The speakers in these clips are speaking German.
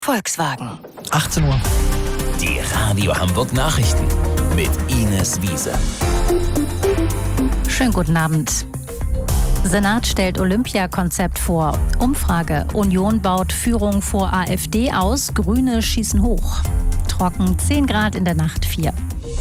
Volkswagen. 18 Uhr. Die Radio Hamburg Nachrichten mit Ines Wiese. Schönen guten Abend. Senat stellt Olympiakonzept vor. Umfrage: Union baut Führung vor AfD aus. Grüne schießen hoch. Trocken 10 Grad, in der Nacht 4.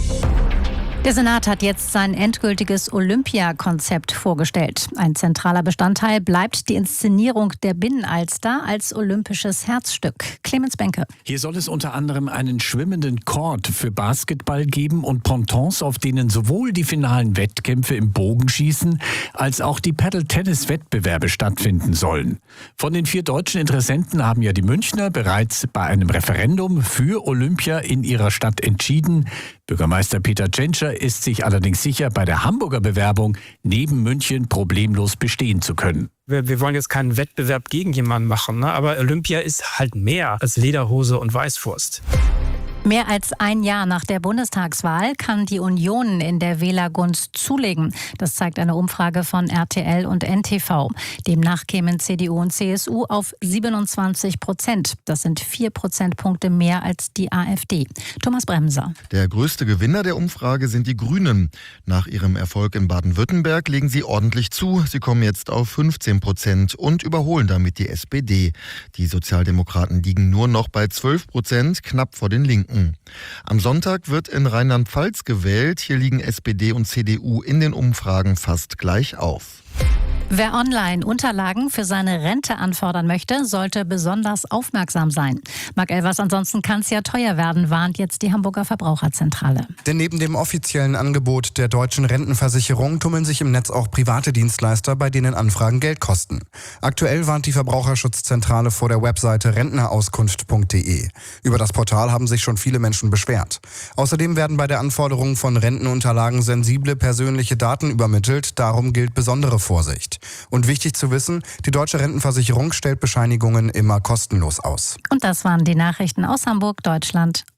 Der Senat hat jetzt sein endgültiges Olympiakonzept vorgestellt. Ein zentraler Bestandteil bleibt die Inszenierung der Binnenalster als olympisches Herzstück. Clemens Benke. Hier soll es unter anderem einen schwimmenden Court für Basketball geben und Pontons, auf denen sowohl die finalen Wettkämpfe im Bogenschießen als auch die Paddle-Tennis-Wettbewerbe stattfinden sollen. Von den 4 deutschen Interessenten haben ja die Münchner bereits bei einem Referendum für Olympia in ihrer Stadt entschieden. Bürgermeister Peter Tschentscher ist sich allerdings sicher, bei der Hamburger Bewerbung neben München problemlos bestehen zu können. Wir wollen jetzt keinen Wettbewerb gegen jemanden machen, ne? Aber Olympia ist halt mehr als Lederhose und Weißwurst. Mehr als ein Jahr nach der Bundestagswahl kann die Union in der Wählergunst zulegen. Das zeigt eine Umfrage von RTL und NTV. Demnach kämen CDU und CSU auf 27%. Das sind 4 Prozentpunkte mehr als die AfD. Thomas Bremser. Der größte Gewinner der Umfrage sind die Grünen. Nach ihrem Erfolg in Baden-Württemberg legen sie ordentlich zu. Sie kommen jetzt auf 15% und überholen damit die SPD. Die Sozialdemokraten liegen nur noch bei 12%, knapp vor den Linken. Am Sonntag wird in Rheinland-Pfalz gewählt. Hier liegen SPD und CDU in den Umfragen fast gleich auf. Wer online Unterlagen für seine Rente anfordern möchte, sollte besonders aufmerksam sein. Marc Elvers, ansonsten kann es ja teuer werden, warnt jetzt die Hamburger Verbraucherzentrale. Denn neben dem offiziellen Angebot der deutschen Rentenversicherung tummeln sich im Netz auch private Dienstleister, bei denen Anfragen Geld kosten. Aktuell warnt die Verbraucherschutzzentrale vor der Webseite rentnerauskunft.de. Über das Portal haben sich schon viele Menschen beschwert. Außerdem werden bei der Anforderung von Rentenunterlagen sensible persönliche Daten übermittelt. Darum gilt besondere Vorsicht. Und wichtig zu wissen, die deutsche Rentenversicherung stellt Bescheinigungen immer kostenlos aus. Und das waren die Nachrichten aus Hamburg, Deutschland